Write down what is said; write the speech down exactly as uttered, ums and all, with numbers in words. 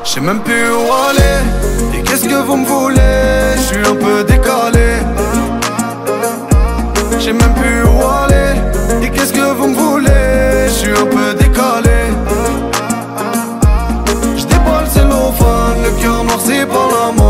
J'sais même plus où aller. Et qu'est-ce que vous me voulez? J'suis un peu décalé. J'sais même plus où aller. Et qu'est-ce que vous me voulez? J'suis un peu décalé. J'déballe cellophane, le cœur noirci par la mort.